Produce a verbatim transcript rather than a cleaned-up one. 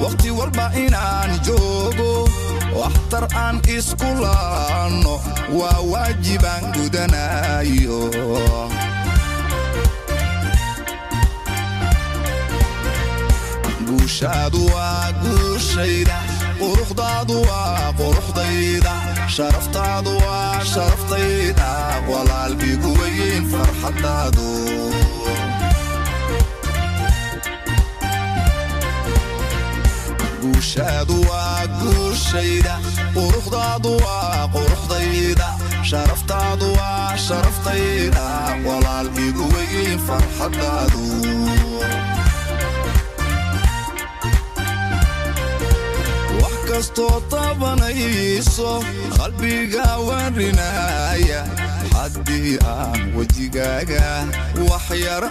waqti walba inaan joogo waxtar aan isku laano waa waajibaan gudanayo guushaadu waa guushayda quruxdaadu waa quruxdayda sharaftaadu waa sharaftayda walaalbigu weyn farxadaadu guushaadu waa guushayda quruxdaadu waa quruxdayda sharaftaadu waa sharaftayda walaalbigu weyn farxadaadu كستو طبنيسو قلبي قاورنايا حدي آه وجيقاقا وحيرا